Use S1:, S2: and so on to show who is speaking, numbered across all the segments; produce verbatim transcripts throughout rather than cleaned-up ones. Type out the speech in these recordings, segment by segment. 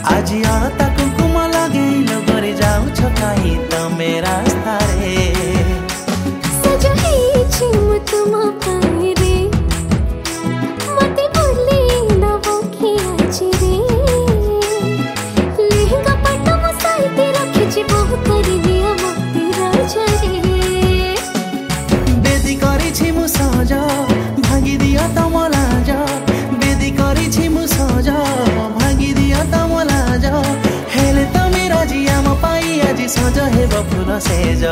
S1: आज अलता कुकुम लगेल गरे जाऊ छकाई तमे रास्तारे
S2: सजा हेछि मु तुम पाई रे मते भूली नबो कि आज रे लेहंगा पट्टा मो साइते रखिछि बहु करी दिया मते राजा रे
S1: बेदी करिछि मु सज भांगी दिया तम लाज बेदी करिछि मु सज भांगी दिया तम लाज हेले तमे राजिया म पाई आज सज हेब फूल सेज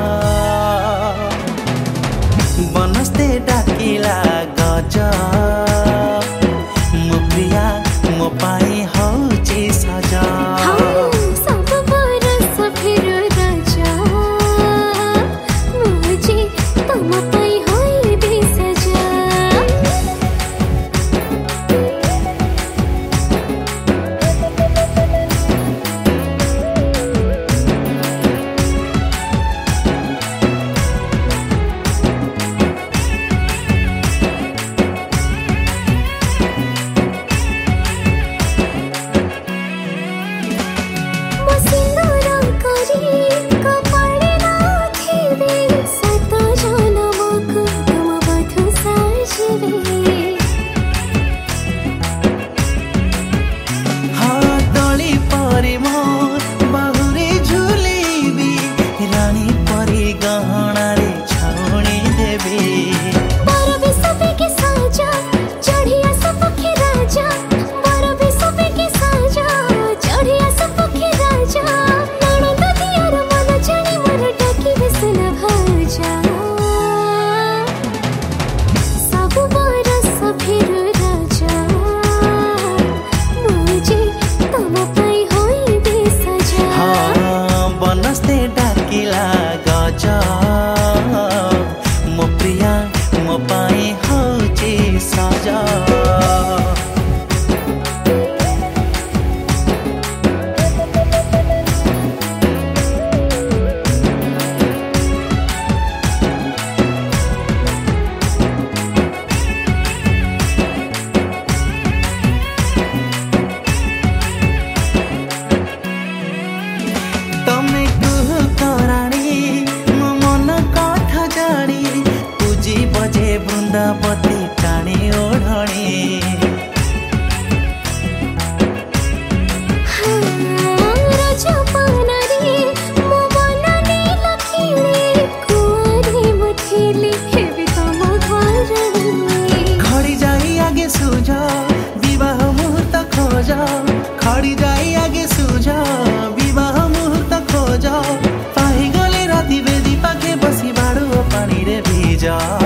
S1: बनस्ते डाकिला गज मो प्रिया मो पाई हौची सजा
S2: सब बरस फिर राजा मुझे तुम पाई होई भी सजा
S1: वृंदावती टाणी ओढ़णी खड़ी जाई आगे सूझ विवाह मुहूर्त खोज खड़ी जाई आगे सूझ विवाह मुहूर्त खोज पाई गले राति बेदी पाखे बसी बाड़ू पानी रे भीजा।